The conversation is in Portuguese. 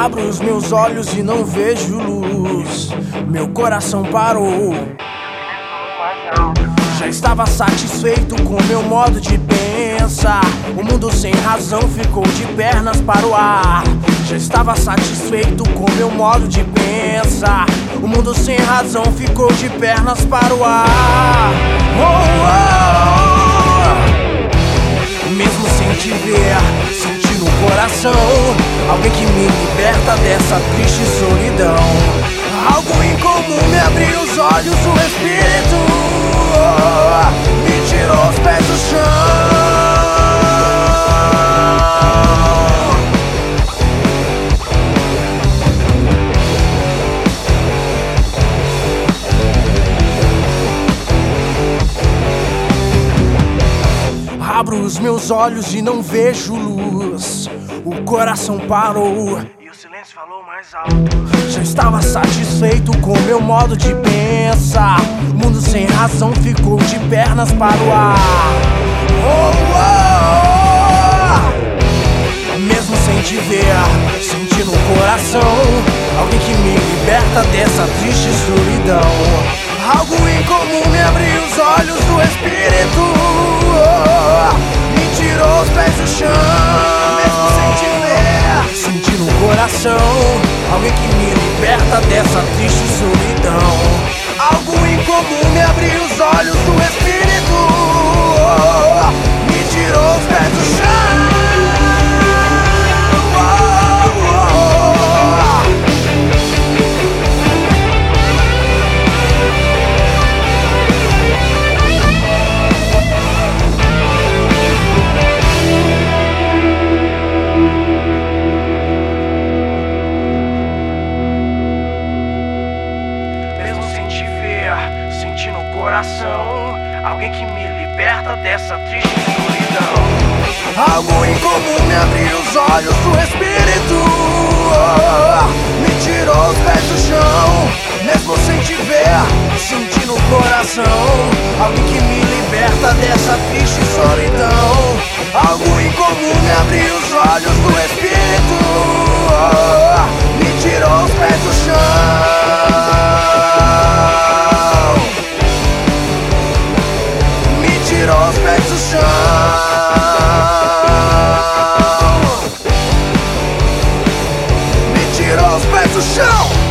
Abro os meus olhos e não vejo luz. Meu coração parou. Já estava satisfeito com meu modo de pensar. O mundo sem razão ficou de pernas para o ar. Já estava satisfeito com meu modo de pensar. O mundo sem razão ficou de pernas para o ar. Mesmo sem te ver, senti no coração alguém que me liberta dessa triste solidão. Algo incomum me abriu os olhos, o espírito me tirou os pés do chão. Abro os meus olhos e não vejo luz. O coração parou e o silêncio falou mais alto. Já estava satisfeito com meu modo de pensar. O mundo sem razão ficou de pernas para o ar. Mesmo sem te ver, senti no coração alguém que me liberta dessa triste solidão. Algo incomum me abriu os olhos do espírito, me tirou os pés do chão. Mesmo sem te ver, senti no coração alguém que me liberta dessa triste solidão. Algo incomum me abriu os olhos do espírito, me tirou os pés do chão. Alguém que me liberta dessa triste solidão. Algo incomum me abriu os olhos do espírito, me tirou os pés do chão. Mesmo sem te ver, senti no coração alguém que me liberta dessa triste solidão. Algo incomum me abriu os olhos do espírito, me tirou os pés do chão. Tirou os pés do chão. Me tirou os pés do chão.